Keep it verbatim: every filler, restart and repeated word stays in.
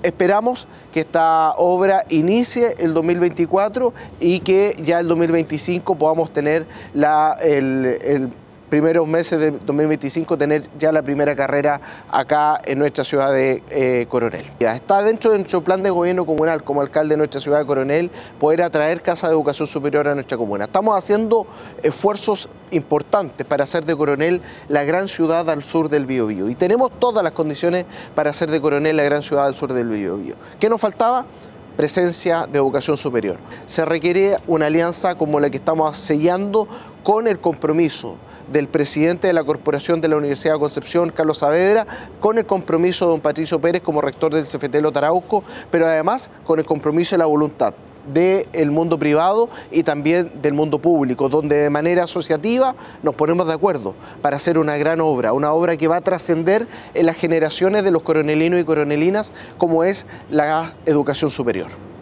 esperamos que esta obra inicie el dos mil veinticuatro y que ya el dos mil veinticinco podamos tener la, el, el primeros meses de dos mil veinticinco tener ya la primera carrera acá en nuestra ciudad de eh, Coronel. Está dentro de nuestro plan de gobierno comunal como alcalde de nuestra ciudad de Coronel poder atraer casas de educación superior a nuestra comuna. Estamos haciendo esfuerzos importantes para hacer de Coronel la gran ciudad al sur del Biobío y tenemos todas las condiciones para hacer de Coronel la gran ciudad al sur del Biobío. ¿Qué nos faltaba? Presencia de educación superior. Se requiere una alianza como la que estamos sellando con el compromiso del presidente de la Corporación de la Universidad de Concepción, Carlos Saavedra, con el compromiso de don Patricio Pérez como rector del C F T Lota Arauco, pero además con el compromiso y la voluntad del mundo privado y también del mundo público, donde de manera asociativa nos ponemos de acuerdo para hacer una gran obra, una obra que va a trascender en las generaciones de los coronelinos y coronelinas como es la educación superior.